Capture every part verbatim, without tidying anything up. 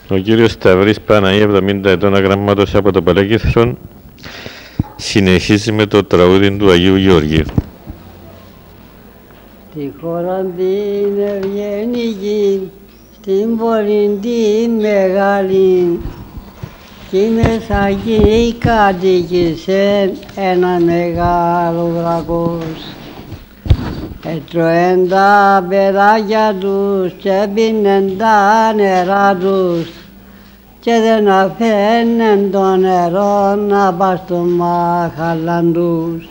Ο κύριος Σταυρής Παναγία, εβδομήντα ετών, αγραμμάτωσε από το Παλέκηθρον, συνεχίζει με το τραγούδι του Αγίου Γεωργίου. Τη χώρα την ευγενική, στην πόλη τη μεγάλη, κι μέσα εκεί κατοίκησε ένα μεγάλο δράκος. Έτρωεν τα παιδάκια τους και πίνεν τα νερά τους και δεν αφήνεν το νερό να πά στο μάχαλαν τους.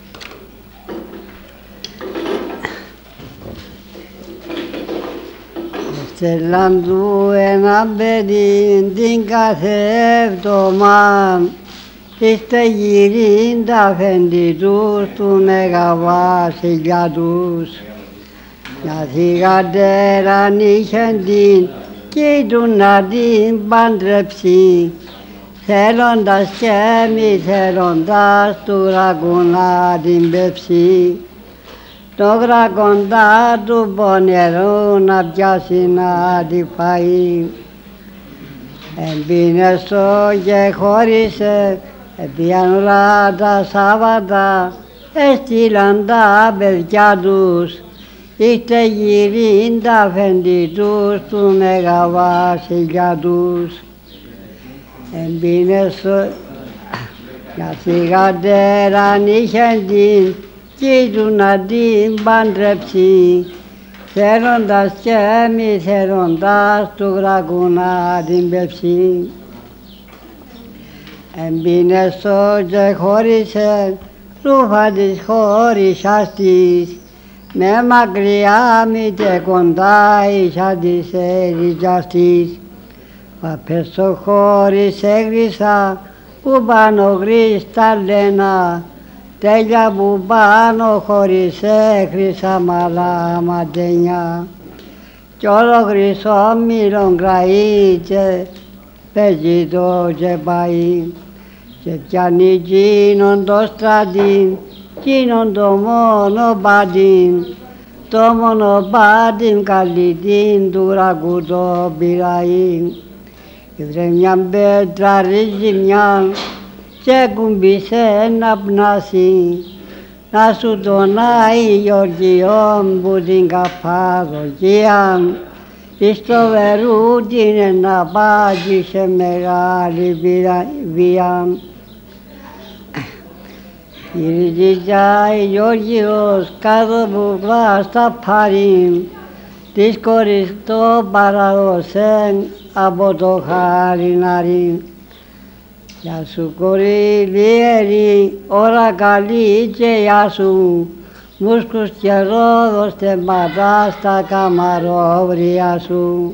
Στέλναν του ένα παιδί την κάθε εβδομάδα είστε γυρήν τα αφέντη τους του μεγαβάσιλια τους. Μια θυγατέραν είχεν την κι του να την παντρέψει, θέλοντας και μη θέλοντας του γράκου να την πέψει. Το γρακοντά του πονηρού να πιάσει να τη φάει. Εμπίνε στο και χώρισε, έπιαν όλα τα Σάββατα, έστειλαν τα παιδιά τους, είστε γυρήν τα αφέντη τους του μεγαβάσιλια τους. Εμπίνε στο μια θυγατέραν είχεν την κι του να την παντρέψει, θέλοντας και μη θέλοντας του γράκου να την πέψει. Εμπίνε στο και χώρισε, ρούφα της χώρισας της, με μακριά μη και κοντά ίσα της ερικιάς της. Παπες στο χώρισε γρήσα, που πάνω γρίστα λένα, τέλεια που πάνω χωρίσε χρυσά μαλά ματένια. Κι όλο χρυσό μήλον κραεί και παίζει το και πάει. Και πιάνει εκείνον το στρατήν, εκείνον το μονοπάτιν, το μονοπάτιν καλλιτήν του γράκου το πειράει. Ήβρε μια πέτρα ριζιμιά και κουμπίσε να πνάσει, να σου τονάει Γεωργιόν που την Καπαδοκία, εις το Βερούτινε να πάει σε μεγάλη βία. Γυρίζει Γεωργιός κάτω που κλάστα πάρει, της κόρης το παραδώσεν από το χαρινάρι. Γεια σου κορί Λιέρη, ώρα καλή και γεια σου, μουσκους και ρόδος τεμπατά στα καμαρόβρια σου.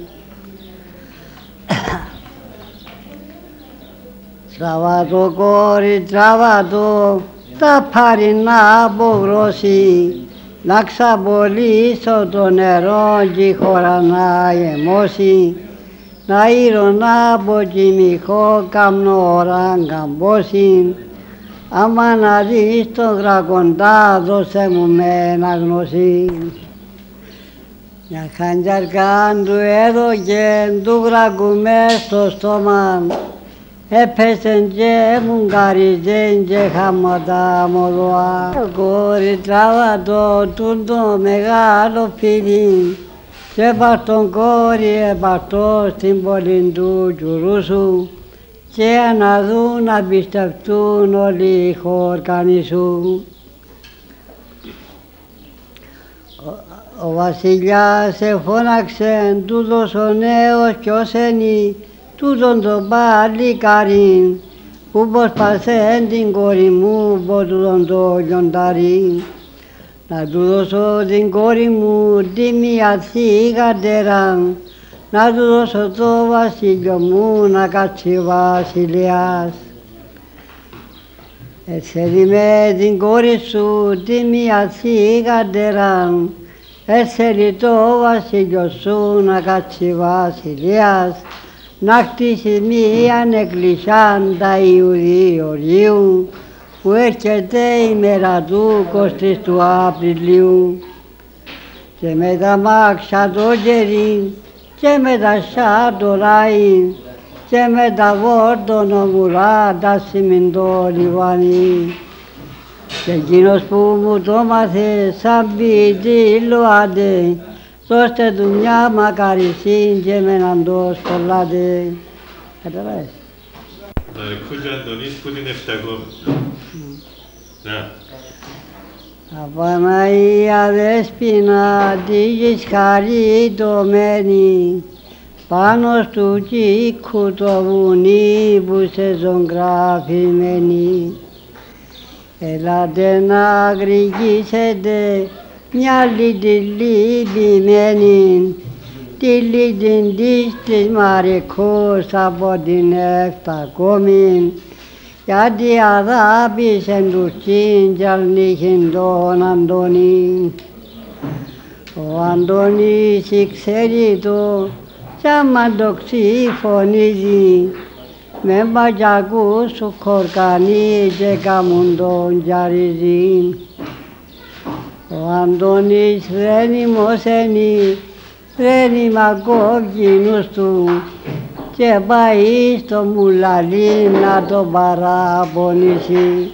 Τραβάτο κόρη, τραβάτο, τα πάρει να απογρώσει, να ξαπολύσω το νερό και η χώρα να γεμώσει. Να ήρω να αποκοιμηθώ κάμνο ώραν καμπόσιν, άμα να δεις τον γρακοντά δώσε μου με ένα γνώση. Μια χαντζαρκάν του έδωκεν του γρακού μες στο στόμα, έπεσεν και μου καριζέν και χάματα μοδοά. Κόρη τράβατο τούτο μεγάλο φίλι, και πας τον κόρη επαστώ στην πόλη του Κιουρούσου και να δουν να πιστευτούν όλοι οι χορκανοί σου. Ο, ο βασιλιάς εφώναξε τούτος ο νέος ποιος είναι, τούτον το παλικάρι που προσπαθέν την κόρη μου από τούτον το λιοντάρι. Να του δώσω την κόρη μου τη μία θυγατέρα, να του δώσω το βασίλειο μου να κάτσει βασιλιάς. Έθελει με την κόρη σου τη μία θυγατέρα, έθελει το βασίλειο σου να κάτσει βασιλιάς, να χτίσει μίαν εκκλησιά τα Ιουδίου, που έρχεται η μέρα του εικοστή του Απριλίου. Και με τα μάξια το κερί και με τα σάτοραϊν και με τα βόρτονομουρά τα σημειντό λιβάνι. Και εκείνος που μου το μάθε σαν ποιητή λουάντε, δώστε του μια μακαρισίν και με έναν το σκολάτε. Καταλάβες. Να ρεκούγει Αντωνής που την επτακόμισο. Να. Απαναία δέσποινα της χαριτωμένη, πάνω στου κύκου το βουνί που σε ζωγραφημένη. Ελάτε να γρηγήσετε μια λιτιλιπημένη, τη λίτιν της της Μαρικούς από την εφτακόμη, γιατί αγάπησεν τους τσίντζαλνίχιν τον Αντώνη. Ο Αντώνης ξέρει το, σαν το ξυφωνίζει, με μπατζακούς σου κορκανί και κάμουν τον τζαρίζει. Ο Αντώνης φρένει μοσένει, φρένει μακόκκινους του και πάει στο μουλαλί να το παραπονήσει.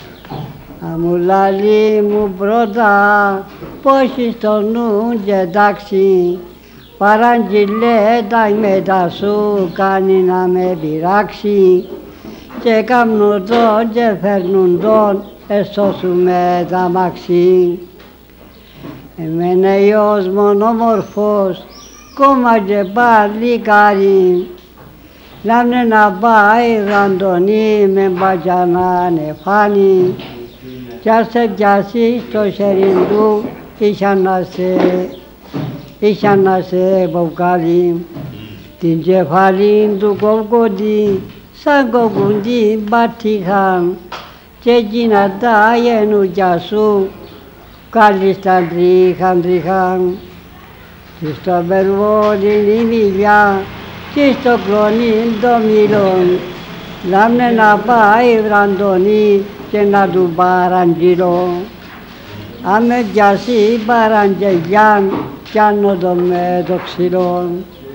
Αμουλαλί μου πρώτα, πώς στο νου και τάξη, παραγγείλε μετά σου κάνει να με πειράξει και κάμνουν τον και φέρνουν τον εσώσουμε τα μαξί. Εμένα Υιός μονομορφός, κόμμα και παλικάρι, λάμνε να πάει ραντονί με μπατζανά νεφάνι κι ας σε πιάσει στο χέρι του ήσια να σε, ήσια να σε βοκάλει. Την κεφαλή του κοκκοντή σαν κοκκοντή μπατήχαν και εκείνα τα γενούκια σου κάλλισταν τρίχαν τρίχαν. Και στο περβόλιν η μιλιά και στο κλονίν το μήλον, λάμνε να πάει βραντονί και να του παραγγείλω. Αν με πιάσει παραγγελιάν, πιάνω το με το ξυλό.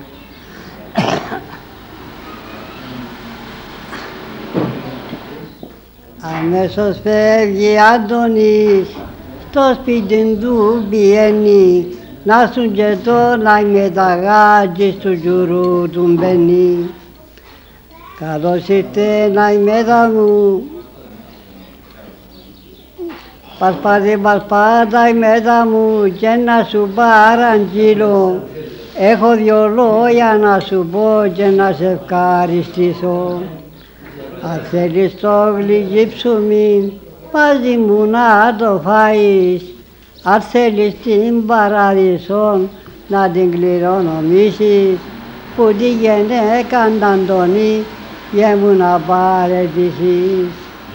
Αμέσως φεύγει Αντώνης, στο σπίτι του πηγαίνει, να σου και τώρα με τα γάτια του γιουρού του μπαίνει. Καλώς ήρθε να είμαι τα μου, πασπάτε πασπάτα είμαι τα μου και να σου παραγγείλω. Έχω δυο λόγια να σου πω και να σε ευχαριστήσω. Αν θέλεις το γλυκί ψωμί, μαζί μου να το φάεις. Αν θέλεις την παράδεισον, να την κληρονομήσεις, που τη γενέκα Αντώνη, γε μου να παραιτήσεις.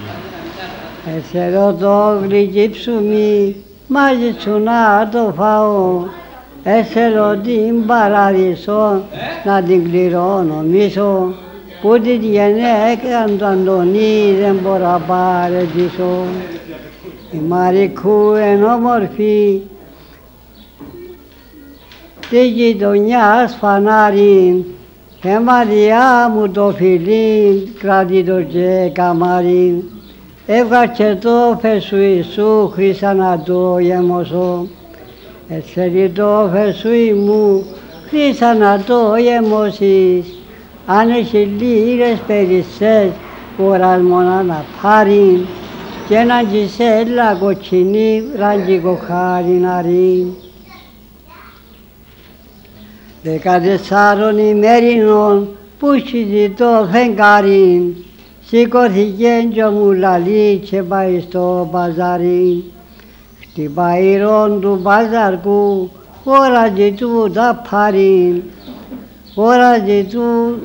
Θέλω το γλυκί ψωμί, μαζί σου να το φάω. Θέλω την παράδεισον, να την κληρονομήσω, που τη γενέκα Αντώνη δεν μπορώ να παραιτήσω. Η Μαρικού εν όμορφη, τη γειτονιάς φανάρι, και Μαριά μου το φιλί, κράτη το και καμάρι. Έβγαξε το φεσουί σου, χρήσα να το γεμώσω. Έτσι το φεσουί μου, χρήσα να το γεμώσεις. Αν έχει λίρες περισσές, μπορείς μόνο να πάρει. Και έναν τζισέλα κοτσινή, ραγκικό χαρινάρι. Δεκατεσσάρων ημέρινων που συζητώ φεγγάρι, σηκώθηκε και μου λαλεί και πάει στο παζάρι. Χτυπάει ρον του παζαρκού, όραζε του τα πάρει, όραζε του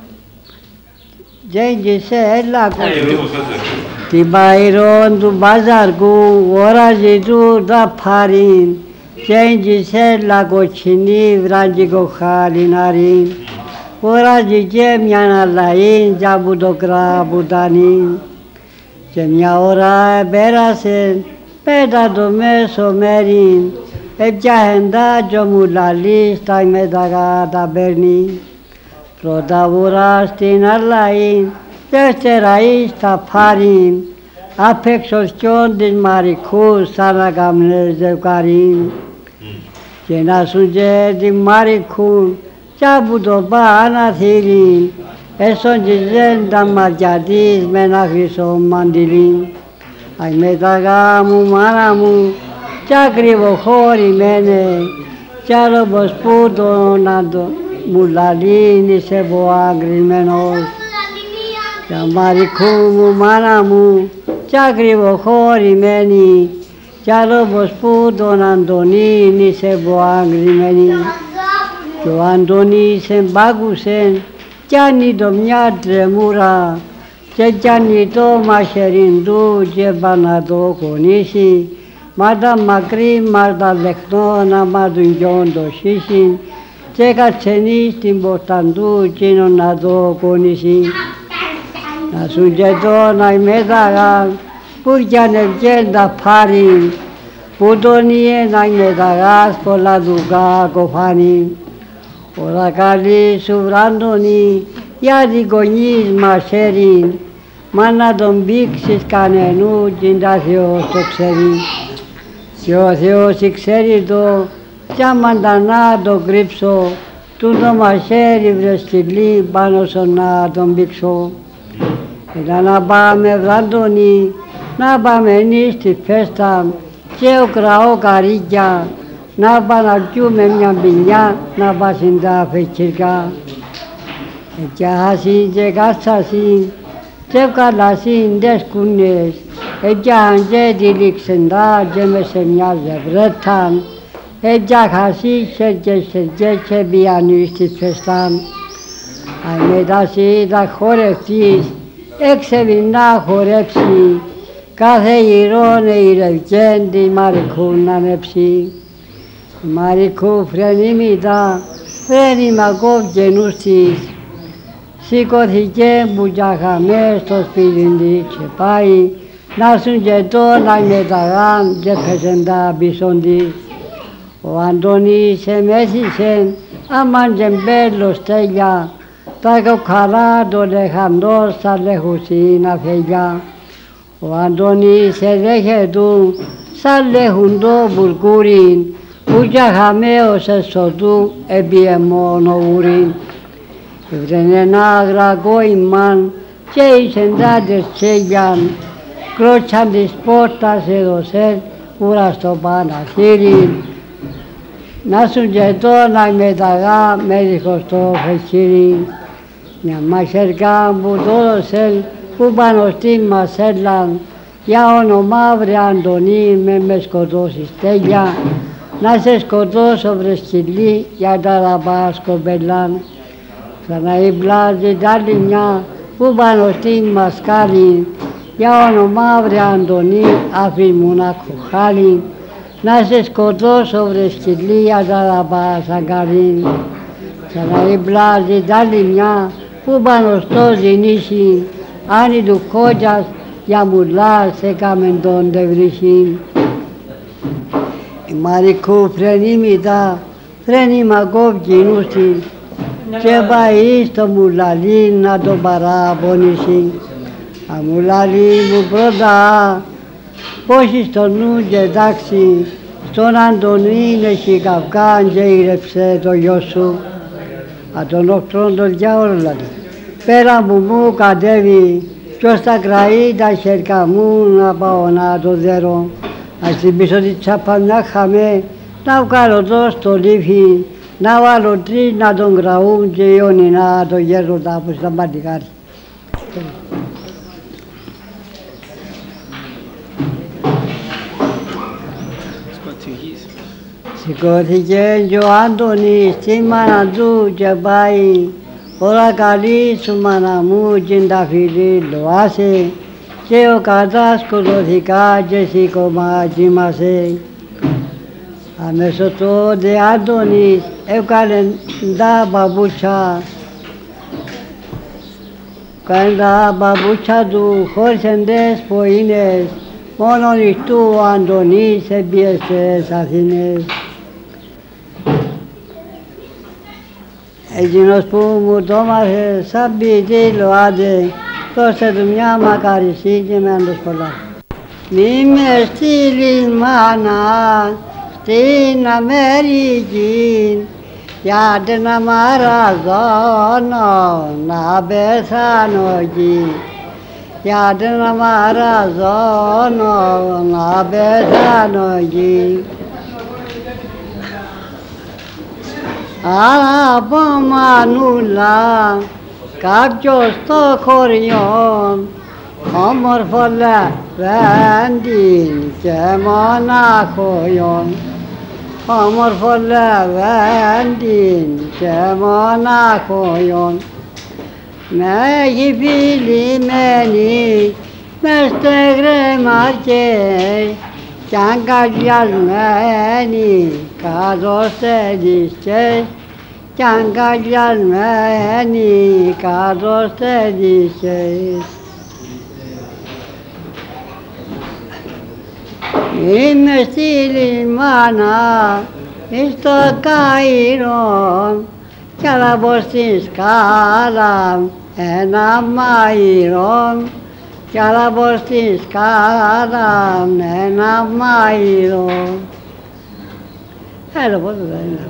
και τζισέλα κοτσινή. Την παϊρόν του μπαζαρκού, όραζε του τα πάρει, και έγγισε λακοτσινή βράντικο χαλινάρι. Όραζε και μια αλλαή, και από το κραπουτάνι. Και μια ώρα πέρασε, πέτα το μέσο μέρι, έπιαχεν και μου λαλεί στα μεταγά τα παίρνει. Πρώτα βουρά στην Αρλαή, δεύτερα εις τα Φάριν, απ' έξω σκιόν της Μαρικούς σαν να καμνές ζευκαρί. Και να σου και τη Μαρικούν, κι που το πάνα θύριν, έσον της δεν τα μάτια της με ένα χρυσό μαντιλί. Αι μεταγά μου μάνα μου, κι ακριβοχωρημένε, κι άλλο πως που το να το μου λαλήν είσαι ποάγκρισμένος. Κι Μαρικού μου μάνα μου, κι ακριβοχωρημένη, κι άλλο πως που τον Αντωνίν είσαι ποάγκρισμένη. Κι ο Αντωνής εμπάκουσεν, κι άνει το μια τρεμούρα, και κι άνει το μαχαίριν του και πά να το κονίσει, μα τα μακρύ μα τα δεχτώ να μα του γιον το σύσιν, και κατσενεί στην πόρταν του κοινον να το κονίσει. Να σου και τώρα οι μεταγά που κι αν ευκέν τα Φάριν, που τον ιε να οι μεταγάς πολλά δουκά κοφάνει. Όλα καλή σου βράντονι, για την κονής μασέριν, μα να τον πήξεις κανενού κι τα Θεός το ξέρει. Και ο Θεός ξέρει το, κι άμα τα να το κρύψω, του το μασέρι βρε σκυλί πάνω στο να τον πήξω. Έλα να πάμε βράντονι, να πάμε εμείς στη φέστα, και ο κραώ καρύκια, να πάμε να πιούμε μια μπινιά, να πάσουν τα φεκκυρκά. Εκιάχασιν και κάτσασιν, και ευκαλασιν τες κουνές, εκιάχαν και τυλίξεντα και μες σε μια ζευρέταν, εκιάχασιν και σε και πιάνει στη φέσταν. Αν μετασύ τα χορευτής, έξεβιν να χορέψει, κάθε γυρόν ειλευκέν τη Μαρικού να νέψει. Η Μαρικού φρενήμητα, φρένημα κόβκενους της, σηκώθηκε που τζαχαμέ στο σπίτι της και πάει, να σουν και τώρα μεταγάν και πέσεν τα πίσω της. Ο Αντώνης εμέσησεν, άμαν και μπέλο στέλια, τα κοκκαρά το λεχαντός θα λεχουσίν αφέλια. Ο Αντώνης εδέχετου, σαν λέχουν το μπουρκούριν, που τζαχαμέ ως εσωτού έπιε μόνο ουριν. Βρεν ένα γρακόημαν και είσεν τάτες τσέλιαν, κλώτσαν της πόρτας έδωσεν ουρά στο Παναχύριν. Να σου και τώρα μεταγά με στο φεκκύριν. Μια μαχαιρκά που το έδωσεν που πάνω στη μασέλαν, για όνομα βρε Αντωνή με με σκοτώσεις τέλεια, να σε σκοτώσω βρε σκυλί για τα λαπάς κοπελάν. Ξανά η πλάζη τα λινιά που πάνω στη μασκάλη, για όνομα βρε Αντωνή αφή μου να κοχάλει, να σε σκοτώσω βρε σκυλί για τα λαπάς αγκαλήν. Ξανά η πλάζη τα λινιά που πάνω στο ζηνήσι, άνι του κότσας για μουλάς έκαμεν τον τευρίσιν. Η Μαρικού φρενήμητα, φρένημα κόβκινους της, και πάει στο μουλαλί να τον παραπονήσει. Α μουλαλί μου πρώτα, πόσοι στο νου και τάξη, στον Αντωνίν έχει καυκάν και ήρεψε το γιο σου. Α τον οκτρών τον διάολο, πέρα που μου κατέβει, ποιος θα κραεί τα χέρια μου να πάω να το δέρω. Να στην πίσω τη τσάπα μια χαμέ, να βγάλω το στο λίφι, να βάλω τρεις να τον κραούν και ιόνι να το γέρω τα που στα μπαντικάρι. Σηκώθηκε και ο Άντωνης στη μάνα του και πάει, όλα καλή σου μάνα μου και τα φίλη λοάσε, και ο κατά σκοτωθήκα και σήκωμα κοιμάσαι. Αμέσως τότε Άντωνης έβγαλε τα παπούτσια, έκανε τα παπούτσια του χώρισεν τες ποίνες, μόνον εις του ο Αντωνής έπιε στις Αθήνες. Εκείνος που μου το μάθε σαν ποιητή ΛΟΑΤΕ, δώστε του μια μακαρισή και με άντως πολλά. Μη με στείλεις μάνα στην Αμερική, γιατί να μαραζώνω να πεθάνω εκεί. Γιατί να μαραζώνω να πεθάνω εκεί. Αλλά από μανούλα κάποιος στο χωριό όμορφο λεβέντι και μοναχοιόν. Όμορφο λεβέντι και μοναχοιόν. Με έχει φιλημένη μες στεγρεμαρκές κι αγκαλιασμένη κάτω στελιστές κι αγκαλιασμένη κάτω στελιστές. Είμαι στη λιμάνα στο Καΐρο κι άλλα πω στη σκάλα ένα μαΐρο κι άλλα πω στη σκάλα ένα μαΐρο. Έλα πότε θα είναι.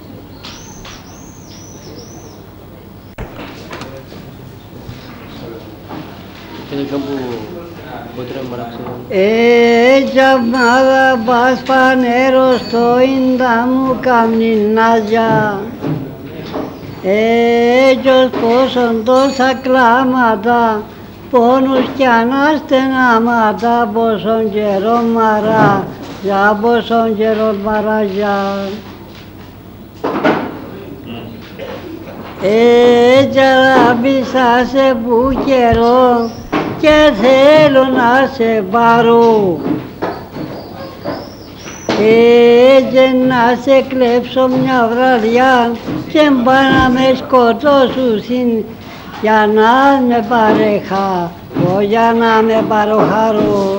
Έτσι αμάδα πας πανέρο στο ίντα μου καμνινάζια. Έτσι ως πόσον τόσα κλάματα, πόνους κι αναστενάματα, πόσον καιρό μαράζια, πόσον καιρό μαράζια. Έτσι αγάπησα σε που καιρό και θέλω να σε πάρω. Έτσι να σε κλέψω μια βραδιά και πάει να με σκοτώσουν για να με παρέχα, για να με παροχαρώ.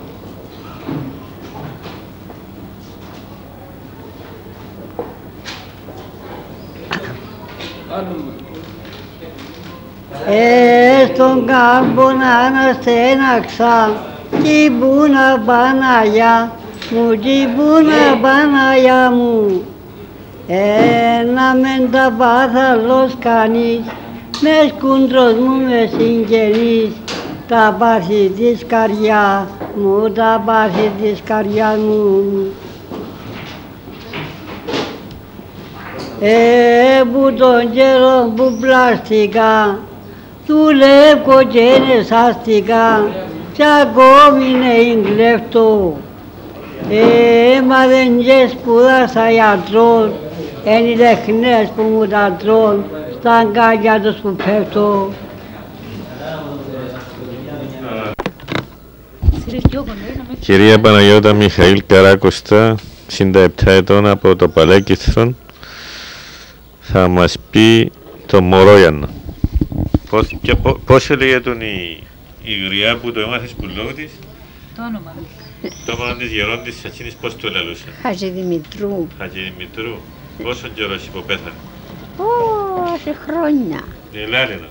Ε, στον κάμπο να αναστέναξα κι μπούνα Παναγιά μου, κι μπούνα Παναγιά μου. Ε, να μεν τα πάθαλος κανείς, με σκούντρος μου με συγγενείς, τα πάθη της καρδιά μου, τα πάθη της καρδιάς μου. Ε, που τον καιρό που πλάστηκα, δουλεύω και είναι σάστηκα κι ακόμη είναι κλέφτο. Ε, μα δεν και σπούδασα γιατρός, εν οι τεχνές που μου τα τρών, στα αγκάλια τους που πέφτω. Κυρία Παναγιώτα Μιχαήλ Καράκοστα, εξήντα επτά ετών από το Παλέκυθρον, θα μας πει το Μωρόγιαννα. Πώς, και πό, πώς έλεγε τον η, η γριά που το έμαθες που λόγω της? Το όνομα. Το όνομα της γερόντης εκείνης πώς το λαλούσε? Χατζηδημητρού. Χατζηδημητρού. Πόσον καιρός υποπέθανε? Πόση χρόνια. Ελάλινα.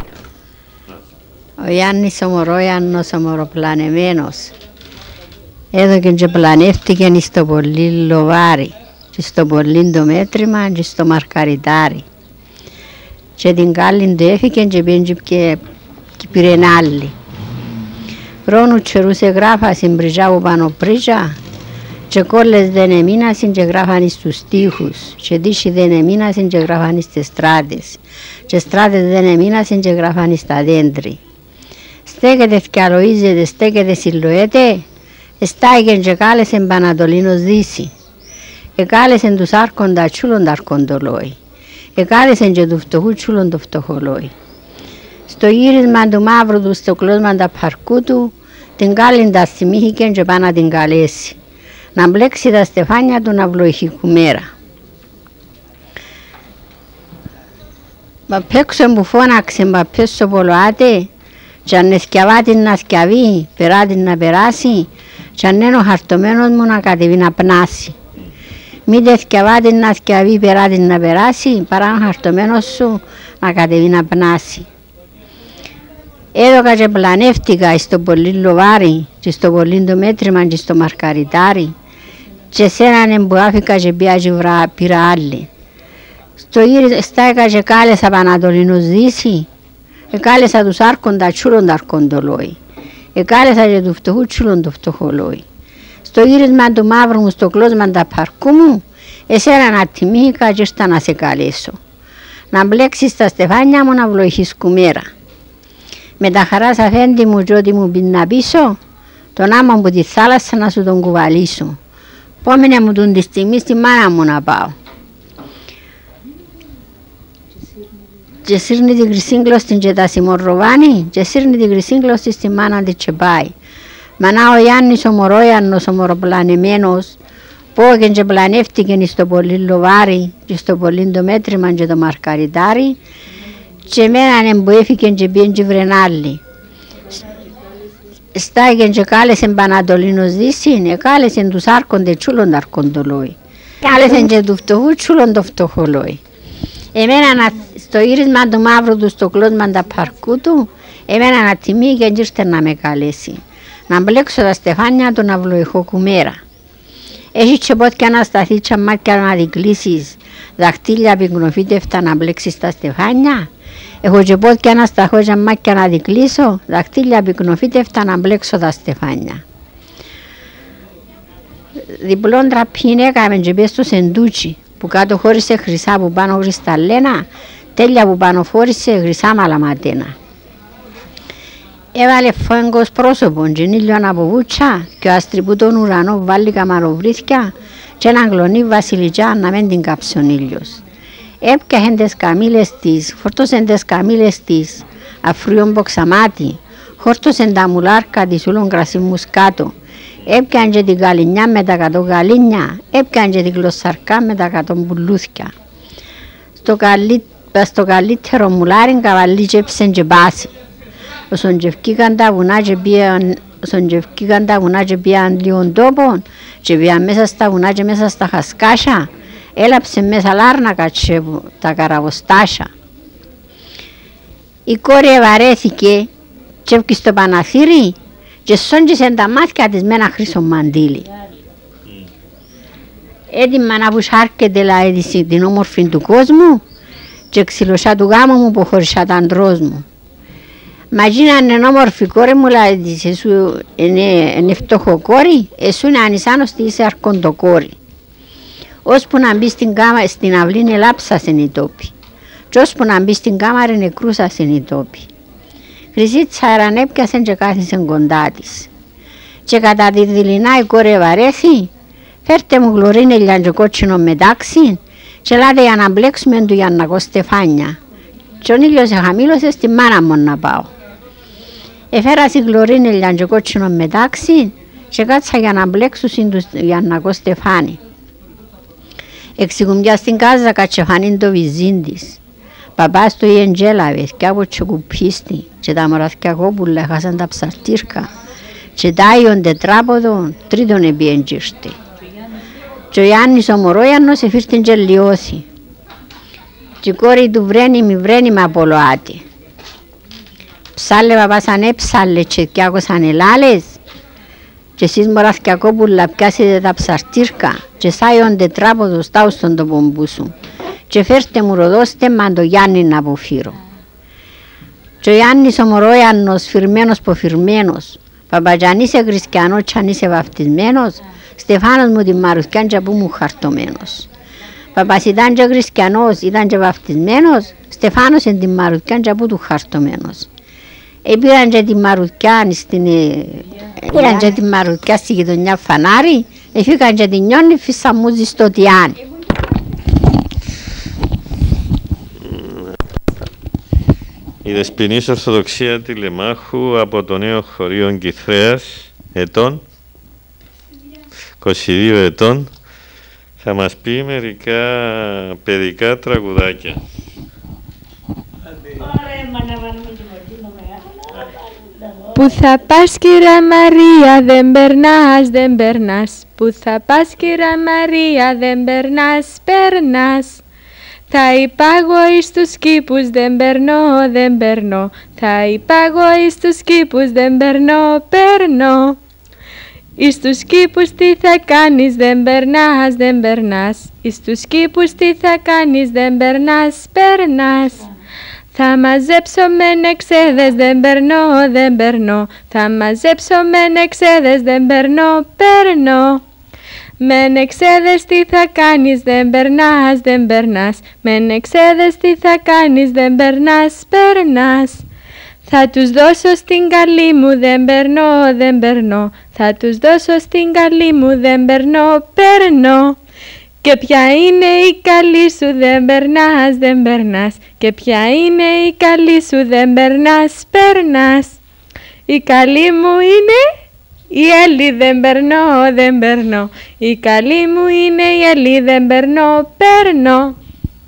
Ο Γιάννης ο Μωρόγιαννος ο μωροπλανεμένος. Έδωκε και πλανεύτηκε στο πολύ λοβάρι, και στο πολύ το μέτρημα και στο μαρκαριτάρι. Και την κάλλην του έφυγε και πήγε και πήρε άλλη. Χρόνου τσερούσε γράφα στην πριτζά που πάνω πριτζά και κόλλες δεν εμείνασαν και γράφαν στους τοίχους και τύχοι δεν εμείνασαν και γράφαν στις στράτες και στράτες δεν εμείνασαν και γράφαν στα δέντρη. Στέκεται φκιαλοίζεται, στέκεται σιλουέτε, εστάγεν και κάλεσεν Πανατολίνος Δύση. Εκάλεσεν τους άρχοντα τσούλον τα αρχοντολόι. Εκάλεσεν και του φτωχού τσούλον το φτωχολόι. Στο γύρισμα του μαύρου του, στο κλώσμα τα παρκού του, την κάλλην τα θυμήθηκεν και πάνε να την καλέσει. Να μπλέξει τα στεφάνια του να βλοηχικού μέρα. Παπέξον που φώναξε παπές στο πολλοάτε, κι αν εσκιαβάτη να σκιαβεί, περάτη να περάσει, κι αν είναι ο χαρτωμένος μου να κατεβεί να πνάσει. Μη δε θκιαβάτη να θκιαβεί, περάτη να περάσει, παρά ο χαρτωμένος σου να κατεβεί να πνάσει. Έδωκα και πλανεύτηκα στο πολύ λοβάρι, και στο πολύ το μέτρημα και στο μαρκαριτάρι, και σέναν που άφηκα και πια και πήρα άλλη. Στο γύρι στάικα και κάλεσα Πανατολίνος Δύση, εκάλεσα τους άρχοντα τσούλον τα αρκοντολόι, εκάλεσα και του φτωχού τσούλον το φτωχολόι. Στο γύρισμα του μαύρου μου, στο κλώσμα τα παρκού μου, εσένα να τιμήκα και ήρθα να σε καλέσω. Να μπλέξεις τα στεφάνια μου να βλοηθείς κουμέρα. Με τα χαράς αφέντη μου και ό,τι μου πει να πίσω, τον άμα που τη θάλασσα να σου τον κουβαλήσω. Πόμενε μου τον τη στιγμή στη μάνα μου να πάω. Και σύρνει την χρυσή και τα συμμορροβάνει, και σύρνει την χρυσή στη μάνα της και πάει. Μανά ο Γιάννης ο Μωρόιαννος ο μωροπλανεμένος, πόγεν και πλανεύτηκεν στο πολύ λοβάρι και στο πολύ το μέτρημα και το μαρκαριτάρι, και εμέναν εμπουέφηκεν και πήγεν και βρενάλλοι. Στάγεν και κάλεσεν Πανατολίνος Δύσιν, εκάλεσεν τους άρχοντε τσούλον τα αρκοντολόι. Κάλεσεν και του φτωχού τσούλον το φτωχολόι. Εμένα στο γύρισμα του μαύρου του, στο κλώσμα τα παρκού του, εμένα να τιμεί και ήρθε να με καλέσει. Να μπλέξω τα στεφάνια του να βλοηχώ κουμέρα. Έχει και πότια να σταθεί και μάτια να δικλείσεις, δαχτύλια πυκνοφύτευτα να μπλέξεις τα στεφάνια. Έχω και πότια να σταθώ και μάτια να δικλείσω, δαχτύλια πυκνοφύτευτα να μπλέξω τα στεφάνια. Διπλόν τραπήν έκαμε και πες στο σεντούτσι, που κάτω χώρισε χρυσά που πάνω κρυσταλλένα, τέλεια που πάνω φόρησε χρυσά μαλαματένα. Έβαλε φόγκος πρόσωπον και ήλιον από βούτσα και ο αστρυπού τον ουρανό βάλει καμαροβρύθια και έναν κλονί βασιλιτζά να μεν την κάψον ήλιος. Έπιαχεν τες καμήλες της, φορτώσεν τες καμήλες της, αφρούιον μποξαμάτι, χόρτωσεν τα μουλάρκα της ούλον κρασί μουσκάτο, έπιαν και την καλινιά με τα κατώ γαλίνια, έπιαν και την γλωσσαρκά με τα κατώ μπουλούθια. Στο, καλύ, στο καλύτερο μουλάριν καβαλί και έψεν και πάση. Όσον τζευκήκαν τα βουνά και πήγαν, όσον τζευκήκαν τα βουνά και πήγαν λίγον τόπον και πήγαν μέσα στα βουνά και μέσα στα χασκάσια, έλαψε μέσα λάρνακα και τα καραβοστάσια. Η κόρη ευαρέθηκε και έφκει στο Παναθήρι και σόντισε τα μάτια της με ένα χρυσό μαντίλι. Έτοιμα να πουσάρκεται λαέδηση την όμορφη του κόσμου και ξυλωσιά του γάμου μου που χωρισιά τα αντρός μου. Μαζί να είναι όμορφη κόρη μου, λέει, εσύ είναι φτωχό κόρη, εσύ είναι ανισάνωστη, είσαι αρκοντοκόρη. Ώσπου να μπει στην, κάμα, στην αυλή είναι λάψασεν οι τόποι, και ώσπου να μπει στην κάμαρη είναι κρούσασεν οι τόποι. Χρυσίτσα ερανέπιασεν και κάθισεν κοντά της. Και κατά τη δειλινά η κόρη βαρέθη, φέρτε μου γλωρίνελιαν και κότσινο μετάξι, και λάτε για να μπλέξουμε του Γιαννακό στεφάνια. Και ο ήλιος εχαμήλωσε στη μάνα μου να πάω. Εφέρασε γλωρίνελια και κότσινο μετάξι και κάτσα για να μπλέξουν του Γιαννακό στεφάνι. Εξηγουμπιά στην κάζα κατσεφάνιν το βυζίν της. Παπάς του ιεντζέλαβε και από τσοκουπίστη και τα μωραθκιακόπουλα έχασαν τα ψαρτήρκα και τα Άγιον τετράποδο τρίτον επιέντζυρτη. Και ο Ιάννης ο Μωρόιαννος εφήρθην και λιώθη. Και η κόρη του βρένει μη βρένει με απολοάτη. Ψάλε παπάς ανέψαλε και κιάκωσαν ελάλες και εσείς μωραθκιακόπουλα πιάσετε τα ψαρτήρκα και σάιον τετράποδος τάου στον το πομπού σου και φέρτε μου ροδώστε μαν το Γιάννη να αποφύρω. Και ο Ιάννης ο Μωρόιαννος φυρμένος ποφυρμένος, παπατζαν είσαι χριστιανός κι αν είσαι βαφτισμένος, Στεφάνος μου την μαρουθκιάν και που μου χαρτωμένος. Παπάς ήταν και χριστιανός, ήταν και βαφτισμένος, Στεφάνος είναι την μαρουθκιάν και που του χαρτωμένος. Επήραν και την μαρουθκιάν στην, πήραν και την μαρουθκιά στη γειτονιά Φανάρι, εφήκαν και την νιόνι φυσαμούζι στο Τιάνι. Η Δεσποινής Ορθοδοξία Τηλεμάχου από το νέο χωρίο Κιθρέας, ετών, είκοσι δύο ετών, θα μας πει μερικά παιδικά τραγουδάκια. Ωραία, Πού θα πας κύρα Μαρία, δεν περνάς, δεν περνάς. Πού θα πας κύρα Μαρία, δεν περνάς, περνάς. Θα υπάγω εις τους κήπους, δεν περνώ, δεν περνώ. Θα υπάγω εις τους κήπους, δεν περνώ, περνώ. Εις τους κήπους τι θα κάνεις, δεν περνάς, δεν περνάς. Εις τους κήπους τι θα κάνεις, δεν περνάς, περνάς. Θα μαζέψω μεν εξέδες, δεν περνώ, δεν περνώ. Θα μαζέψω μεν εξέδες, δεν περνώ, περνώ. Μεν εξέδες τι θα κάνεις, δεν περνάς, δεν περνάς. Μεν εξέδες τι θα κάνεις, δεν περνάς, περνάς. Θα τους δώσω στην καλή μου, δεν περνώ, δεν περνώ. Θα τους δώσω στην καλή μου, δεν περνώ, περνώ. Και ποια είναι η καλή σου, δεν περνάς, δεν περνάς. Και ποια είναι η καλή σου, δεν περνάς, περνάς. Η καλή μου είναι η Έλλη, δεν περνώ, δεν περνώ. Η καλή μου είναι η Έλλη, δεν περνώ, περνώ.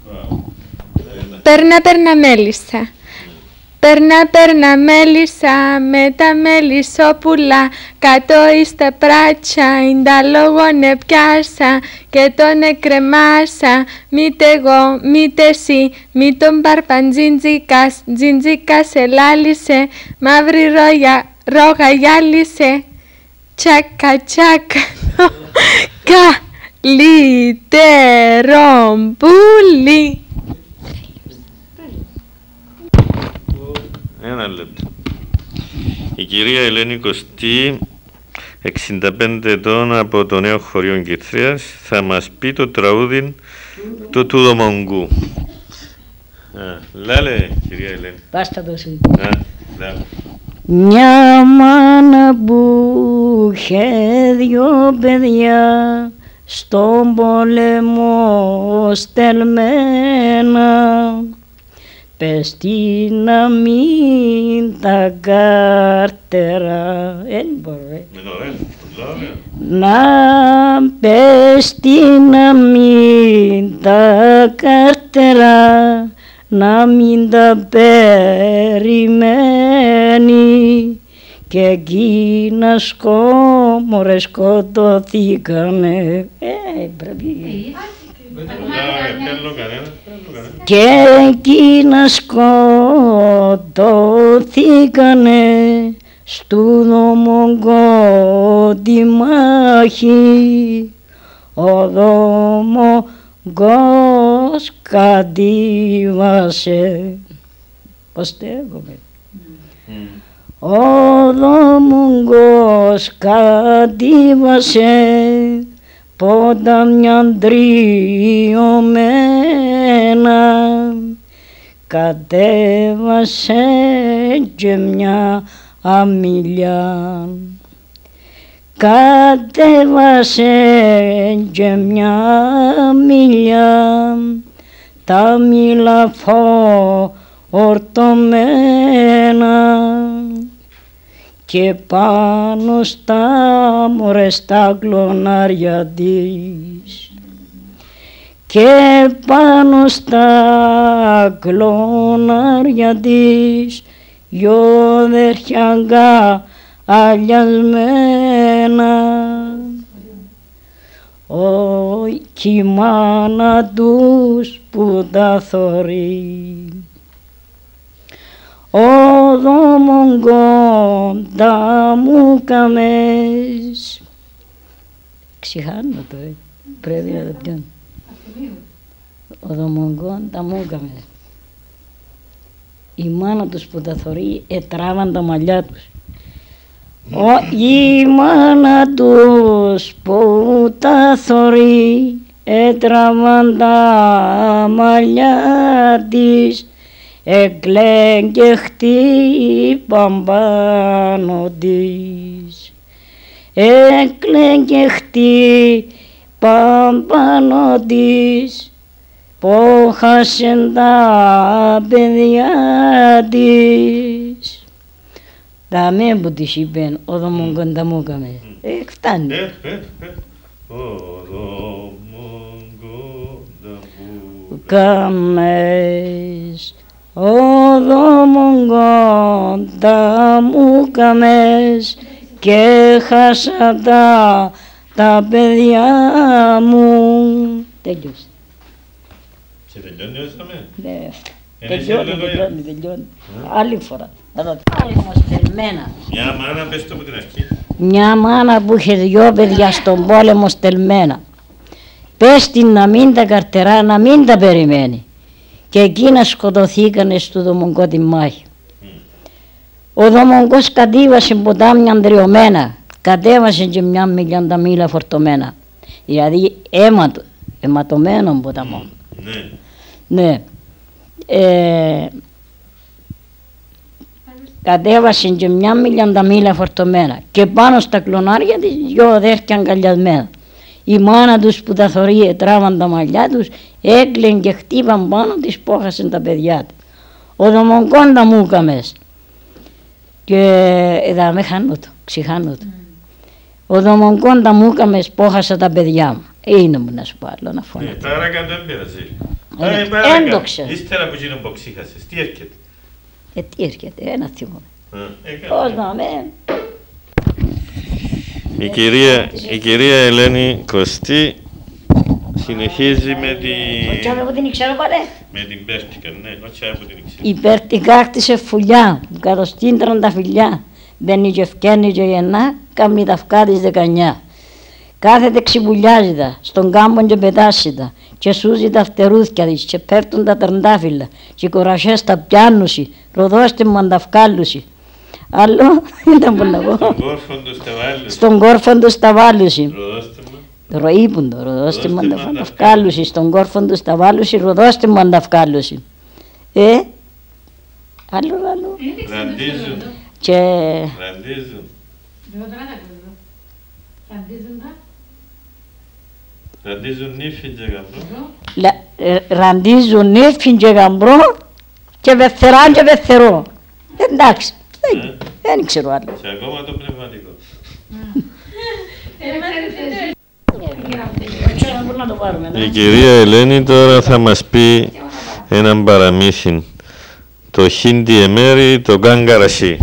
Περνά, περνά μέλισσα. Περνά, περνά μέλισσα με τα μελισσόπουλα κάτω εις τα πράτσα, ειν τα λόγωνε πιάσα και τον εκρεμάσα. Μήτε εγώ, μήτε εσύ, μη τον παρπαντζίντζικας, τζίντζικας ελάλησε, μαύρη ρόγια, ρόγα γυάλισε. Τσάκα, τσάκα, καλύτερο πουλί. Ένα λεπτό. Η κυρία Ελένη Κωστή, εξήντα πέντε ετών, από το νέο χωριό Κιτρίας, θα μας πει το τραγούδι του Τουδομονγκού. Λάλε, κυρία Ελένη. Πάστα το σου. Λάλε. Μια μάνα που είχε δυο παιδιά στον πόλεμο στελμένα, πες τι να μην τα κάρτερα, δεν μπορώ, να πες τι να μην τα κάρτερα, να μην τα περιμένει και εκείνα σκόμορες σκοτωθήκανε. Ε, πρέπει. Και εκείνα σκοτωθήκανε στου Δομονγκό τη μάχη. Ο Δομονγκός κατήβασε. Πώς στέγομαι. Ο Δομονγκός κατήβασε ποτάμια τριωμένα, κατέβασε και μια αμήλια, κατέβασε και μια αμήλια, τα μήλα φορτωμένα και πάνω στα μωρές τα κλωνάρια της, και πάνω στα κλωνάρια της δυο δερχιαγκά αλιασμένα. Όχι κι η μάνα τους που τα θωρεί, ο Δομονγκόν τα μου καμές. Ξηχάνω το, ε. Πρέπει να το πιάνω. Ο Δομονγκόν τα μου καμές. Η μάνα τους που τα θωρεί ετράβαν τα μαλλιά τους. Ο, η μάνα τους που τα θωρεί ετράβαν τα μαλλιά της, εκλέγγε χτύπαν πάνω της, εκλέγγε χτύπαν πάνω της, πόχασεν τα παιδιά της. Τα με που της είπεν, ο Δομονγκόν τα μου έκαμε. Ε, φτάνει. Ο Δομονγκόν τα μου κάμες, Οδόμον κοντά μου καμές και χάσα τα, τα παιδιά μου. Τέλειωσε. Και τελειώνιωσαμε. Ναι. Είναι Τελειώνει, σε τελειώνει, τελειώνει. Άλλη φορά. Άλλη μας τελμένα. Μια μάνα πες το από την αρχή. Μια μάνα που είχε δυο παιδιά στον πόλεμο στελμένα. Πες την να μην τα καρτερά, να μην τα περιμένει. Και εκείνα σκοτωθήκανε στο Δομονκό τη μάχη. Mm. Ο Δομονκός κατήβασε ποτάμια αντριωμένα, κατέβασε και μια μιλιάντα μήλα φορτωμένα. Δηλαδή αίμα, αιματωμένο ποταμό. Mm. Ναι. Ναι. Ε, κατέβασε και μια μιλιάντα μήλα φορτωμένα και πάνω στα κλονάρια της δυο αδέρφια αγκαλιασμένα. Η μάνα τους που τα θωρεί τράβαν τα μαλλιά τους, έκλαιγαν και χτύπαν πάνω της, πόχασαν τα παιδιά του. Ο Δομονκόν τα μούκαμες και εδώ με χάνω το, ξεχάνω το. Mm. Ο Δομονκόν τα μούκαμες, πόχασα τα παιδιά μου. Είναι μου να σου πω άλλο να φωνάξω. Ναι, παρακάτω δεν πειράζει. Έντοξε. Ύστερα που γίνουν που ξύχασες, τι έρχεται. Ε, τι έρχεται, ένα θυμό. Πώς να με. Η κυρία, η κυρία Ελένη Κωστή συνεχίζει με την... Όχι από την ήξερα παρέ. Με την Πέρτικα, ναι, όχι από την ήξερα. Η Πέρτικα χτίσε φουλιά, του κατοστήντραν τα φιλιά. Μπαίνει και ευκένει και γεννά, κάμνει τα αυκά της δεκανιά. Κάθεται ξυπουλιάζει τα, στον κάμπον και πετάσει τα, και σούζει τα φτερούθια της, και πέφτουν τα τραντάφυλλα, και οι κορασιές τα πιάνουσι, ροδώστε μου αν τα βγάλουσι. Άλλο, ήταν που να πω. Στον κόρφον του στα βάλουσι. Ροδώστε μου. Το είπουν το, ροδώστε μου αν τα βγάλουσι, στον κόρφον του στα βάλουσι, ροδώστε μου αν τα βγάλουσι. Ε, άλλο, άλλο. Ραντίζουν. Και... Ραντίζουν. Ραντίζουν νύφιν και γαμπρό. Ραντίζουν νύφιν και γαμπρό και βεθεράν και βεθερό. Εντάξει, δεν ξέρω άλλο. Και ακόμα το πνευματικό. Η κυρία Ελένη τώρα θα μας πει έναν παραμύθι. Το χίντι εμέρι, το γκάγκαρασί.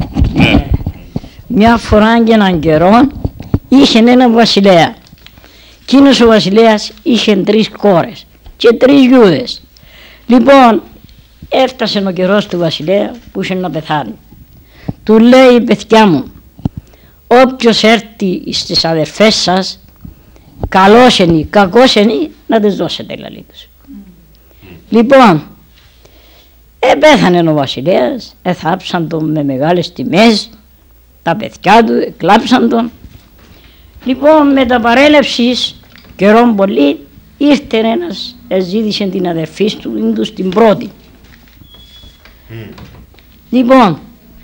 Μια φορά και έναν καιρό είχε έναν βασιλέα. Εκείνος ο βασιλέας είχε τρεις κόρες και τρεις γιούδες. Λοιπόν, έφτασε ο καιρός του βασιλέα που είχε να πεθάνει. Του λέει, παιδιά μου, όποιος έρθει στις αδερφές σας, καλός είναι, κακός είναι, να τις δώσετε λαλή τους. Mm. Λοιπόν, επέθανε ο βασιλέας, εθάψαν τον με μεγάλες τιμές, τα παιδιά του εκλάψαν τον. Λοιπόν, με τα παρέλευσης καιρόν πολύ, ήρθε ένας, ζήτησε την αδερφή του, είναι του στην πρώτη. Mm. Λοιπόν,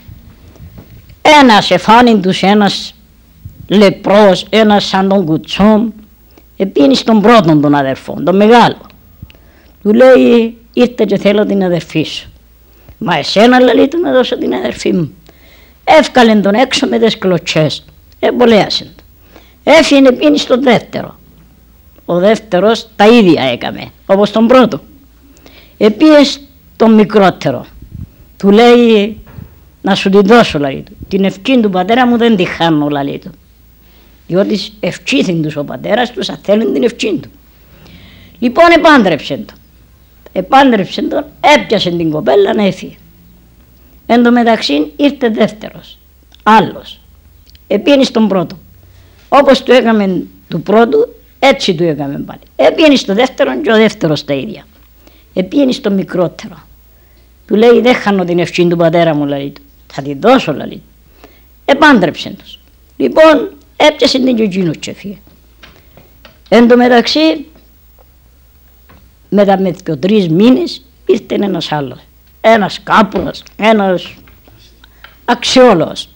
ένας εφάνει τους, ένας λεπρός, ένας σαν τον κουτσόν, επίνει στον πρώτον τον αδερφόν, τον μεγάλο. Του λέει, ήρθε και θέλω την αδερφή σου. Μα εσένα λέει του να δώσω την αδερφή μου. Εύκαλεν τον έξω με τις κλωτσές, εμπολέασεν τον. Έφυγε πίνει στον δεύτερο. Ο δεύτερος τα ίδια έκαμε, όπως τον πρώτο. Επίε τον μικρότερο. Του λέει, να σου τη δώσω, λέει του. Την ευχή του πατέρα μου δεν τη χάνω, λέει του. Διότι ευχήθην τους ο πατέρας τους, αν θέλουν την ευχή του. Λοιπόν, επάντρεψε τον. Επάντρεψε τον, έπιασε την κοπέλα να έφυγε. Εν τω μεταξύ ήρθε δεύτερος, άλλος. Επήγαινε στον πρώτο. Όπως του έκαμε του πρώτου, έτσι του έκαμε πάλι. Επήγαινε στο δεύτερο και ο δεύτερος τα ίδια. Επήγαινε στο μικρότερο. Του λέει, δεν χάνω την ευχή του πατέρα μου, λέει του. Θα τη δώσω, λέει του. Επάντρεψε τους. Λοιπόν, έπιασε την και εκείνος και έφυγε. Εν τω μεταξύ, μετά με δύο τρεις μήνες, ήρθε ένας άλλος. Ένας κάπουρας, ένας αξιόλογος.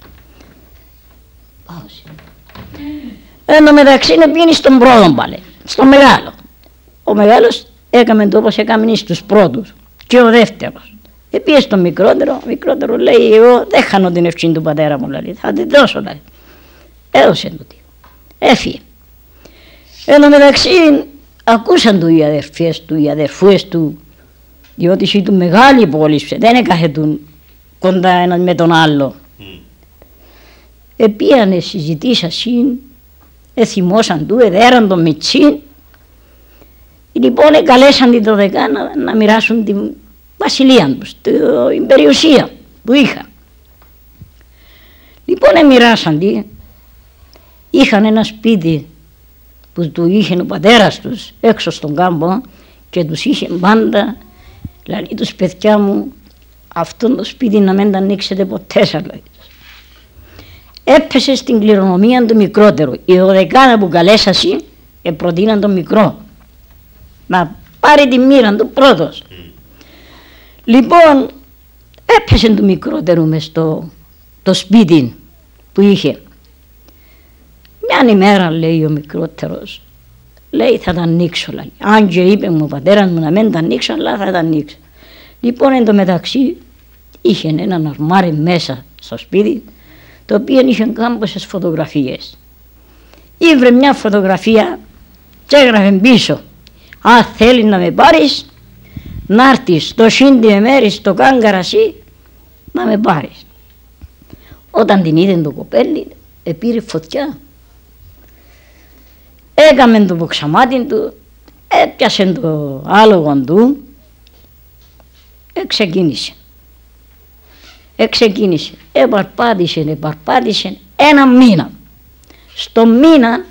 Εν τω μεταξύ πήγαινε στον πρώτο πάλι, στον μεγάλο. Ο μεγάλος έκαμε το όπως έκαμε στους πρώτους και ο δεύτερος. Επήγε στον μικρότερο, ο μικρότερο λέει, εγώ δεν χάνω την ευχή του πατέρα μου, λέει, θα την δώσω, λέει. Έδωσε το τύπο. Έφυγε. Εν τω μεταξύ ακούσαν του οι αδερφές του, οι αδερφούες του, διότι εσύ του μεγάλη πόλη, δεν έκαθετουν κοντά ένας με τον άλλο. Mm. Επίανε συζητήσασιν, εθυμώσαν του, εδέραν τον Μιτσίν. Λοιπόν, καλέσαν την δωδεκά να, να μοιράσουν την βασιλεία τους, την περιουσία που είχαν. Λοιπόν, μοιράσαν τη, είχαν ένα σπίτι που του είχε ο πατέρας τους έξω στον κάμπο και τους είχε πάντα, δηλαδή τους παιδιά μου, αυτό το σπίτι να μην τα ανοίξετε ποτέ σας, λέει. Έπεσε στην κληρονομία του μικρότερου. Η δωδεκάνα που καλέσασαι ε, προτείναν τον μικρό να πάρει τη μοίρα του πρώτος. Mm. Λοιπόν, έπεσε του μικρότερου μες στο το σπίτι που είχε. Μια ημέρα, λέει ο μικρότερος, λέει θα τα ανοίξω, λέει. Αν και είπε μου ο πατέρας μου να μην τα ανοίξω, αλλά θα τα ανοίξω. Λοιπόν, εν τω μεταξύ είχε έναν αρμάρι μέσα στο σπίτι, το οποίο είχε κάμποσες φωτογραφίες. Ήβρε μια φωτογραφία και έγραφε πίσω, αν θέλει να με πάρεις, να έρθεις στο σύντιε μέρη στο Κάγκαρασί να με πάρεις. Όταν την είδε το κοπέλι, επήρε φωτιά. Έκαμε το μποξαμάτι του, έπιασε το άλογο του, εξεκίνησε. Εξεκίνησε, επαρπάτησε, επαρπάτησε ένα μήνα. Στο μήνα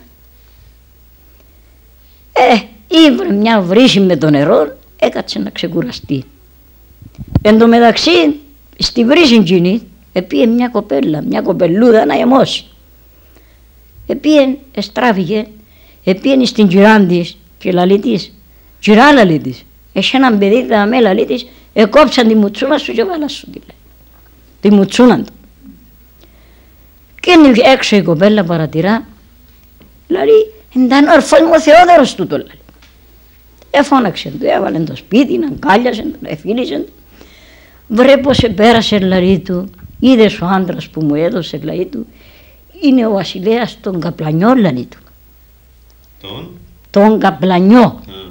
ε, ήβρε μια βρύση με το νερό, έκατσε να ξεκουραστεί. Εν τω μεταξύ, στη βρύση εκείνη, επίε μια κοπέλα, μια κοπελούδα να αιμώσει. Επίε, εστράφηκε, επίε στην κυράν της και λαλεί της, κυρά λαλεί της, έχει έναν παιδί τα με λαλεί της, εκόψαν τη μουτσούνα σου και βάλα σου τη λέει. Τη μουτσούναν του. Και είναι έξω η κοπέλα παρατηρά, λέει, ήταν ο αρφός μου ο Θεόδωρος του το λέει. Εφώναξε του, έβαλε το σπίτι, αγκάλιασε τον, εφίλησε του. Βρε πως επέρασε λαρί του, είδες ο άντρας που μου έδωσε λαρί του, είναι ο βασιλέας των Καπλανιών λαρί του. Τον? Τον Καπλανιό. Mm.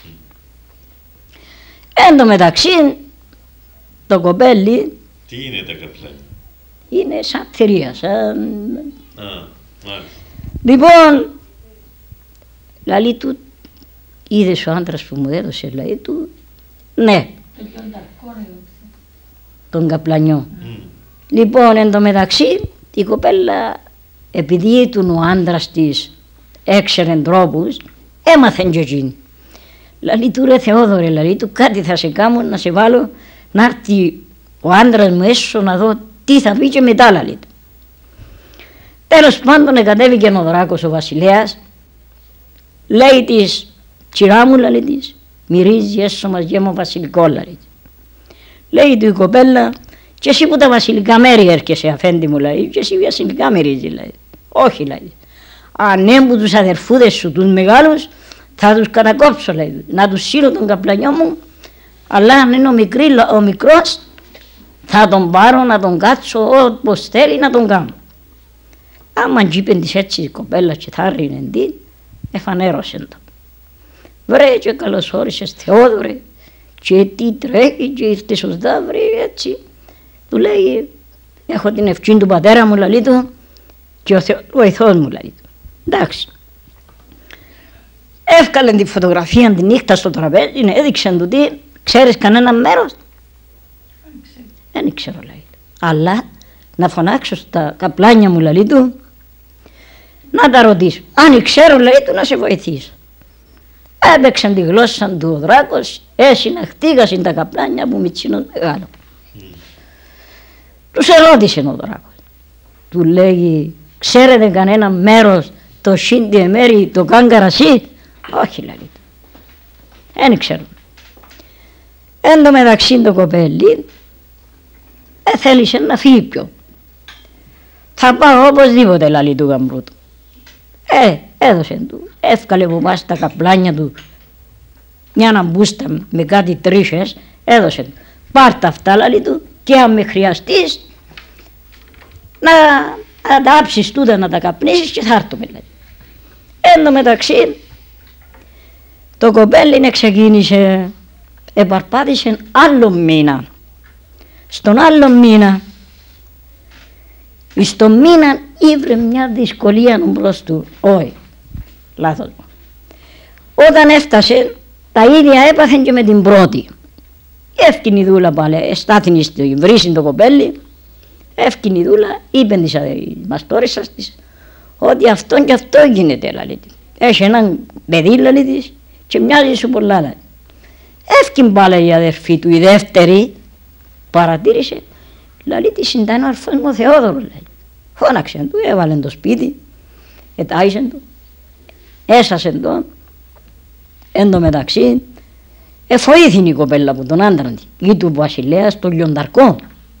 Εν τω μεταξύ, το κοπέλι, τι είναι τα καπλάνια? Είναι σαν θηρία, σαν... Α, μάλιστα. Λοιπόν, λαλί του, είδες ο άντρας που μου έδωσε, λαλί του, ναι. Τον Καπλανιό. Mm. Λοιπόν, εν τω μεταξύ, η κοπέλα, επειδή του ο άντρας της έξερε τρόπους, έμαθε και εκείνη. Λαλί του, ρε Θεόδωρε, λαλί του, κάτι θα σε κάνω να σε βάλω να έρθει ο άντρας μου έσω να δω τι θα πει και μετά, λαλί του. Τέλος πάντων, κατέβηκε ο δράκος ο βασιλέας, λέει της, κυρά μου, λαλί της, μυρίζει έσω μας γέμο βασιλικό, λαλί. Λέει του η κοπέλα, και εσύ που τα βασιλικά μέρη έρχεσαι, αφέντη μου, λέει, και εσύ βασιλικά μυρίζει, λέει. Όχι, λέει. Αν έμπου τους αδερφούδες σου, τους μεγάλους, θα τους κατακόψω, λέει. Να τους σύρω τον καπλανιό μου, αλλά αν είναι ο, μικρή, ο μικρός, θα τον πάρω να τον κάτσω όπως θέλει να τον κάνω. Άμα είπεν της έτσι η κοπέλα και θα ρίνε τι, εφανέρωσε το. Βρε και καλώς όρισες Θεόδωρε, και τι τρέχει και ήρθε σωστά, βρε έτσι. Του λέει, έχω την ευχή του πατέρα μου, λαλί του, και ο Θεός βοηθός μου, λαλί του. Εντάξει. Εύκαλε τη φωτογραφία τη νύχτα στο τραπέζι, έδειξε του τι, ξέρεις κανένα μέρος? Δεν ξέρω, λέει. Αλλά να φωνάξω στα καπλάνια μου, λαλί του, να τα ρωτήσω. Αν ξέρω, λέει του, να σε βοηθήσω. Έπαιξαν τη γλώσσα του ο δράκος, έσυνα, χτίγασαν τα καπλάνια που μητσίνον μεγάλο. Mm. Τους ερώτησε ο δράκος. Του λέει, ξέρετε κανένα μέρος το σύντιε μέρη, το Κάγκαρασί? Όχι, λέει του. Δεν ξέρω. Εν τω μεταξύ το κοπέλι ε, θέλησε να φύγει πιο. Θα πάω οπωσδήποτε, λαλί του γαμπρού του. Ε, έδωσε του, εύκαλε από πάση τα καπλάνια του μια ναμπούστα με κάτι τρίχες, έδωσε του. Πάρ' αυτά, λαλί του, και αν με χρειαστείς να, να τα άψεις τούτα, να τα καπνίσεις και θα έρθουμε, λέει. Εν τω μεταξύ το κοπέλι ξεκίνησε επαρπάτησε άλλο μήνα. Στον άλλο μήνα, στο μήνα ήβρε μια δυσκολία μπρος του. Όχι, λάθος. Όταν έφτασε, τα ίδια έπαθεν και με την πρώτη. Εύκαινη δούλα πάλι, στάθηνη στο βρύσιν το κοπέλι, εύκαινη δούλα, είπε της μαστόρισσας της, ότι αυτόν και αυτό γίνεται, λέει της. Έχει έναν παιδί, λέει της, και μοιάζει σου πολλά, λέει. Εύκαινη πάλι η αδερφή του, η δεύτερη, παρατήρησε, λέει της, ήταν ο αρφός μου ο Θεόδωρος, λέει. Φώναξε του, έβαλε το σπίτι, ετάισε του, έσασε τον, εν τω μεταξύ, εφοήθηνε η κοπέλα από τον άντρα της, γη του βασιλέας, τον λιονταρκό.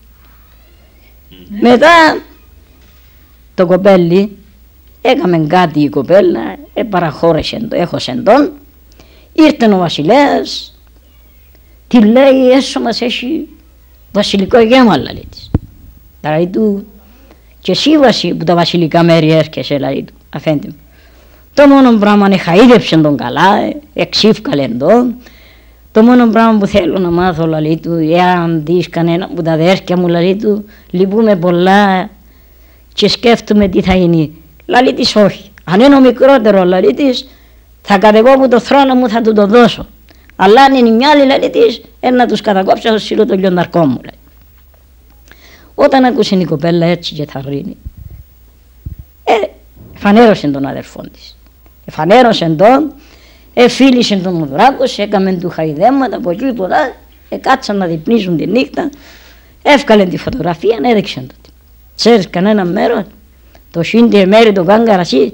Mm-hmm. Μετά το κοπέλι έκαμε κάτι η κοπέλα, ε, παραχώρησε το, έχωσε τον, ήρθε ο βασιλέας, τη λέει έσω μας έχει βασιλικό γέμα, λέει της. Δηλαδή του, και εσύ βασι, που τα βασιλικά μέρη έρχεσαι, λέει του, αφέντη μου. Το μόνο πράγμα είναι χαΐδεψε τον καλά, εξήφκαλε τον. Το μόνο πράγμα που θέλω να μάθω, λέει του, εάν δεις κανένα από τα αδέρφια μου, λέει του, λυπούμε πολλά και σκέφτομαι τι θα γίνει. Λέει της όχι. Αν είναι ο μικρότερο, λέει της, θα κατεβώ από το θρόνο μου, θα του το δώσω. Αλλά αν είναι η μια άλλη, λέει της, να τους κατακόψω στο σύλλο το λιονταρκό μου, λέει. Όταν άκουσε η κοπέλα έτσι και θα ρίνει, ε, φανέρωσε τον αδερφό της. Εφανέρωσε τον, εφίλησε τον ο δράκος, έκαμε του χαϊδέματα από εκεί πολλά, εκάτσαν να διπνίζουν τη νύχτα, εύκαλε τη φωτογραφία, έδειξε το. Ξέρεις κανένα μέρο, το σύντη μέρη το κάγκαρα εσύ.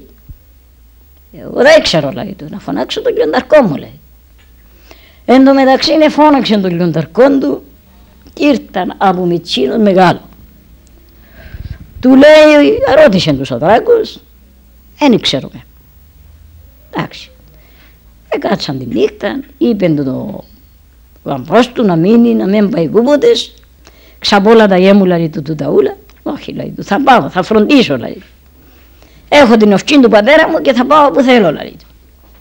Εγώ δεν ξέρω, λέει του, να φωνάξω τον λιονταρκό μου, λέει. Εν τω μεταξύ φώναξε τον λιονταρκό του και ήρθαν από μητσίνος μεγάλο. Του λέει, ρώτησε τους ο δράκος, δεν ξέρουμε. Εντάξει. Εκάτσαν τη νύχτα, είπε του το γαμπρός του να μείνει, να μην πάει κούποτες, ξαπόλα τα γέμου, λέει του του ταούλα. Όχι, λέει του, θα πάω, θα φροντίσω, λέει. Έχω την ευκή του πατέρα μου και θα πάω όπου θέλω, λέει του.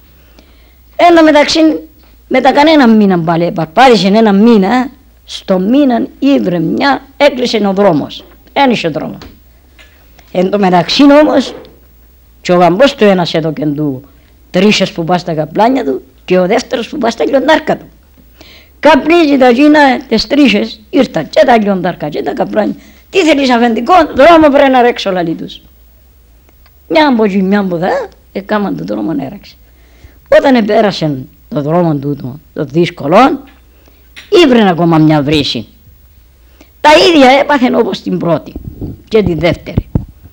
Εν τω μεταξύ, μετά κανένα μήνα πάλι, παρπάτησε ένα μήνα, στο μήνα ήβρε μια, έκλεισε ο δρόμος, ένισε ο δρόμος. Εν τω μεταξύ όμως, και ο γαμπός του ένας έδωκε του τρίσες που πά στα καπλάνια του και ο δεύτερος που πά στα λιοντάρκα του. Καπνίζει τα γίνα, τις τρίσες, ήρθαν και τα λιοντάρκα και τα καπλάνια. Τι θέλεις αφεντικό, δρόμο πρέπει να ρέξω, λαλί τους. Μια από εκεί, μια από δά, έκαναν τον δρόμο να έραξε. Όταν επέρασε το δρόμο του, το δύσκολο, ήβρε ακόμα μια βρύση. Τα ίδια έπαθεν όπως την πρώτη και την δεύτερη.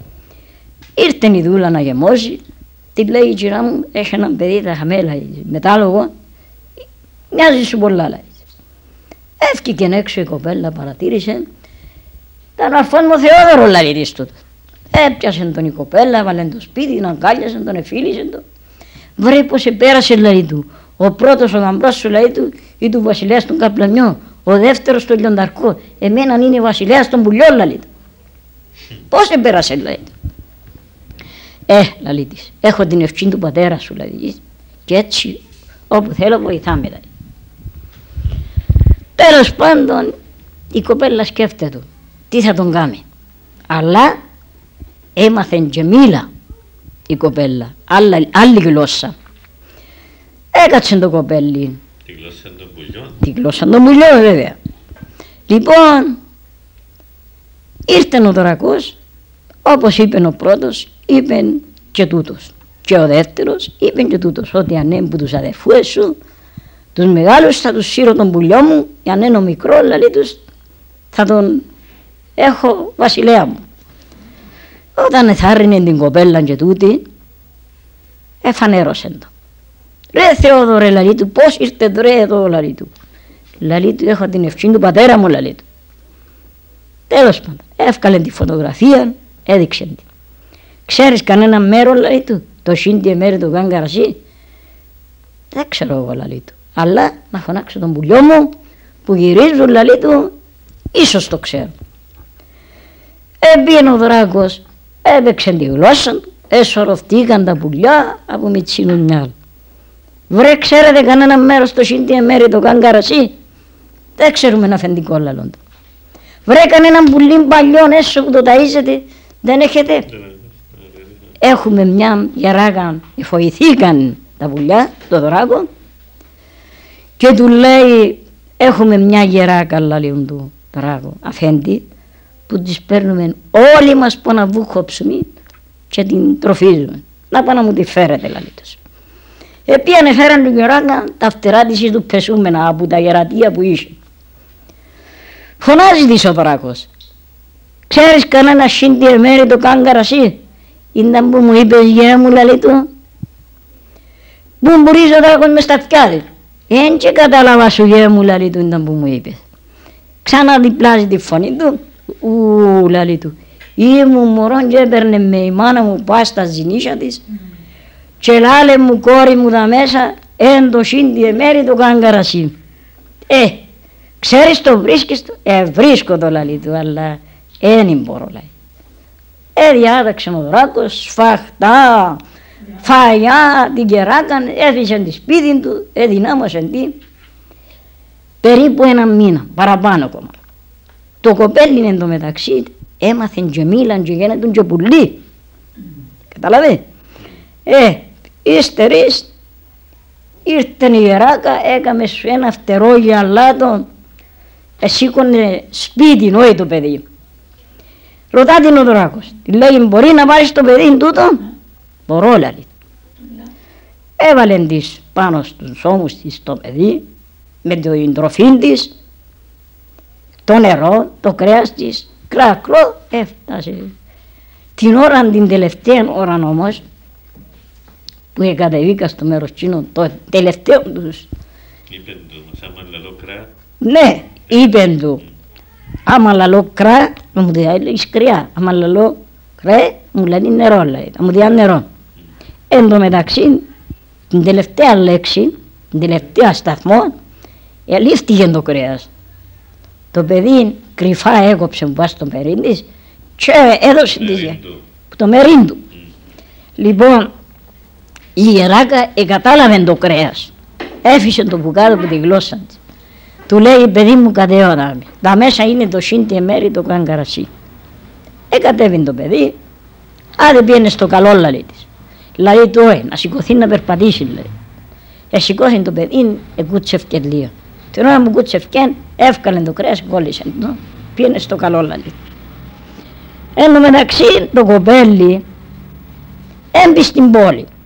Ήρθε η δούλα να γεμώσει, τη λέει η κυρά μου, έχει έναν παιδί τα χαμέλα, μετάλογο, μοιάζει σου πολλά, λέει. Έφυγε έξω η κοπέλα, παρατήρησε, ήταν αρφόν μου Θεόδωρο, λέει της τούτο. Έπιασε τον η κοπέλα, έβαλε το σπίτι, τον αγκάλιασε, τον εφίλησε τον. Βρε πως επέρασε, λέει του, ο πρώτος ο γαμπρός σου, λέει του, ή του βασιλέας των καπλανιών, ο δεύτερος το λιονταρκό, εμέναν είναι βασιλέας των πουλιών, λέει του. Πώς επέρασε, λέει του. Ε, λαλή της, έχω την ευχή του πατέρα σου, λέει, και έτσι όπου θέλω βοηθάμε, λέει. Τέλος πάντων η κοπέλα σκέφτεται τι θα τον κάνει, αλλά έμαθε και μίλα η κοπέλα, άλλη, άλλη γλώσσα. Έκατσε το κοπέλι. Τη γλώσσα των πουλιών. Τη γλώσσα των πουλιών, βέβαια. Λοιπόν, ήρθε ο δρακός, όπως είπε ο πρώτος, είπε και τούτος. Και ο δεύτερος είπε και τούτος, ότι αν είναι που τους αδερφούς σου, τους μεγάλους θα τους σύρω τον πουλιό μου, αν είναι ο μικρό, λέει τους, θα τον έχω βασιλέα μου. Όταν εθάρρυνε την κοπέλα και τούτη, εφανέρωσε το. Ρε Θεόδωρε, λέει του, πώς ήρθε ρε εδώ, λέει του. Λέει του, έχω την ευχή του πατέρα μου, λέει του. Τέλος πάντων, εύκαλε τη φωτογραφία, έδειξε την. Ξέρεις κανένα μέρο, λέει του, το σύντιε μέρη του Γκάγκαρασί. Δεν ξέρω εγώ, λέει του. Αλλά να φωνάξω τον πουλιό μου που γυρίζουν, λέει του, ίσως το ξέρω. Έμπαινε ο δράκος, έπαιξε τη γλώσσα του, έσωρωθήκαν τα πουλιά από μητσινουνιά. Βρε, ξέρετε κανένα μέρο στο σύντιε μέρη του Γκάγκαρασί. Δεν ξέρουμε ένα αφεντικό λαλόν του. Βρέκαν έναν πουλί παλιό έσω που το ταΐζεται, δεν έχετε. Έχουμε μια γεράγα, εφοηθήκαν τα πουλιά, το δράκο, και του λέει, έχουμε μια γεράκα, λέει του δράκο, αφέντη, που τις παίρνουμε όλοι μας που να βούχο ψωμί και την τροφίζουμε. Να πάω να μου τη φέρετε, λέει τους. Επίανε φέραν του γεράκα τα φτερά της του πεσούμενα από τα γερατεία που είχε. Φωνάζει της ο δράκος. Ξέρεις κανένα σύντιε μέρη το κάγκαρα εσύ. Ήταν που μου είπες γε μου, λέει του. Πού μπορείς ο δράκος μες στα αυτιά του. Εν και κατάλαβα σου γε μου, λέει του, ήταν που μου είπες. Ξανά διπλάζει τη φωνή του. Ου, λέει του. Ήμουν μωρόν και έπαιρνε με η μάνα μου πά στα ζηνίσια της και λάλε μου κόρη μου τα μέσα εν το σύντιε μέρη το κάγκαρα εσύ. Ε, ξέρεις το βρίσκεις το. Ε, βρίσκω το, λέει του, αλλά εν μπορώ, λέει. Ε, διάταξε ο δράκος σφαχτά, φαγιά, την κεράκαν, έφυσε τη σπίτι του, εδυνάμωσε τι. Περίπου ένα μήνα, παραπάνω ακόμα. Το κοπέλι εν τω μεταξύ έμαθεν και μίλαν και γίνανε και πουλί. Καταλαβέ. Ε, ύστερης ήρθε η γεράκα, έκαμε σου ένα φτερό γυαλάτο, εσήκωνε σπίτι, όχι το παιδί. Ρωτά την ο δράκος, τη λέει μπορεί να πάρεις το παιδί τούτο. Μπορώ, λέει. Έβαλε της πάνω στους ώμους της το παιδί με την τροφή της, το νερό, το κρέας της, κλακλό, έφτασε. Την ώρα, την τελευταία ώρα όμως, που κατεβήκα στο μέρος τσίνο, το τελευταίο τους. Είπεν του, άμα λαλό κρά. Ναι, είπεν του. Άμα λαλό κρά, μου διάει σκριά. Άμα λαλό κρέ, μου λέει νερό, λέει. Μου διάει νερό. Εν τω μεταξύ, την τελευταία λέξη, την τελευταία σταθμό, ελήφθηκε το κρέας. Το παιδί κρυφά έκοψε που πάει στο μερί της και έδωσε της το μερί του. Λοιπόν, η γεράκα εκατάλαβε το κρέας. Έφυσε το μπουκάτο από τη γλώσσα της. Του λέει παιδί μου κατεώνα με. Τα μέσα είναι το σύντιε μέρη το κάγκαρασί. Εκατέβει το παιδί. Άντε πήγαινε στο καλό, λέει της. Λέει του όχι, να σηκωθεί να περπατήσει, λέει. Εσηκώθηκε το παιδί, εκούτσευκε λίγο. Την ώρα που κούτσευκε, εύκαλε το κρέας, κόλλησε το. Πήγαινε στο καλό, λέει. Εν τω μεταξύ το κοπέλι έμπη στην πόλη.